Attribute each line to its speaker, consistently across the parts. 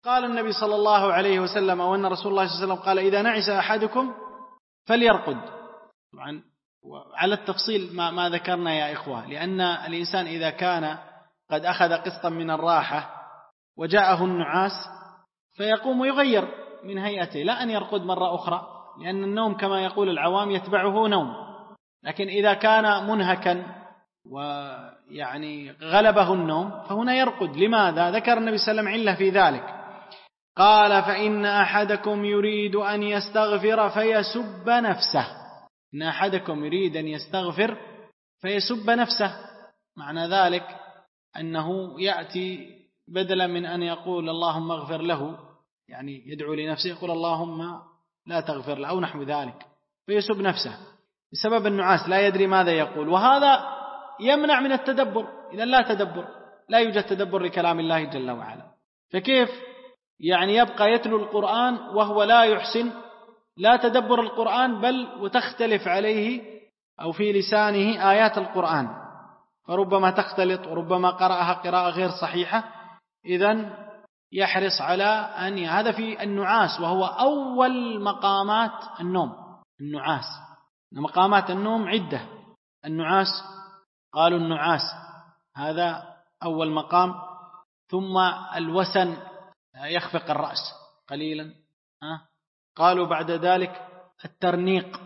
Speaker 1: قال النبي صلى الله عليه وسلم وأن رسول الله صلى الله عليه وسلم قال إذا نعس أحدكم فليرقد. طبعا على التفصيل ما ذكرنا يا إخوة، لأن الإنسان إذا كان قد أخذ قسطا من الراحة وجاءه النعاس فيقوم يغير من هيئته، لا أن يرقد مرة أخرى، لأن النوم كما يقول العوام يتبعه نوم. لكن إذا كان منهكا ويعني غلبه النوم فهنا يرقد. لماذا؟ ذكر النبي صلى الله عليه وسلم علة في ذلك، قال فإن أحدكم يريد أن يستغفر فيسب نفسه. إن أحدكم يريد أن يستغفر فيسب نفسه، معنى ذلك أنه يأتي بدلا من أن يقول اللهم اغفر له، يعني يدعو لنفسه، يقول اللهم لا تغفر له أو نحو ذلك، فيسب نفسه بسبب النعاس، لا يدري ماذا يقول، وهذا يمنع من التدبر. إذا لا تدبر، لا يوجد تدبر لكلام الله جل وعلا، فكيف يعني يبقى يتلو القرآن وهو لا يحسن لا تدبر القرآن، بل وتختلف عليه أو في لسانه آيات القرآن، فربما تختلط وربما قرأها قراءة غير صحيحة. إذن يحرص على أن هذا في النعاس، وهو أول مقامات النوم. النعاس مقامات النوم عدة، النعاس قالوا النعاس هذا أول مقام، ثم الوسن يخفق الرأس قليلا، قالوا بعد ذلك الترنيق،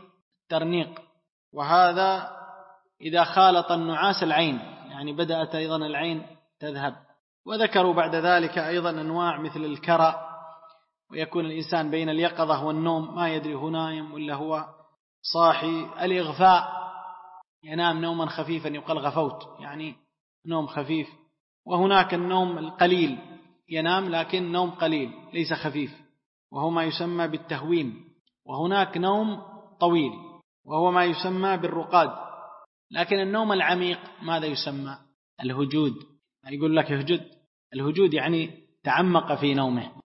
Speaker 1: وهذا إذا خالط النعاس العين، يعني بدأت أيضا العين تذهب. وذكروا بعد ذلك أيضا أنواع مثل الكرى، ويكون الإنسان بين اليقظة والنوم ما يدري هو نايم ولا هو صاحي. الإغفاء، ينام نوما خفيفا يقال غفوت، يعني نوم خفيف. وهناك النوم القليل، ينام لكن نوم قليل ليس خفيف، وهو ما يسمى بالتهويم. وهناك نوم طويل وهو ما يسمى بالرقاد. لكن النوم العميق ماذا يسمى؟ الهجود. يقول لك الهجود يعني تعمق في نومه،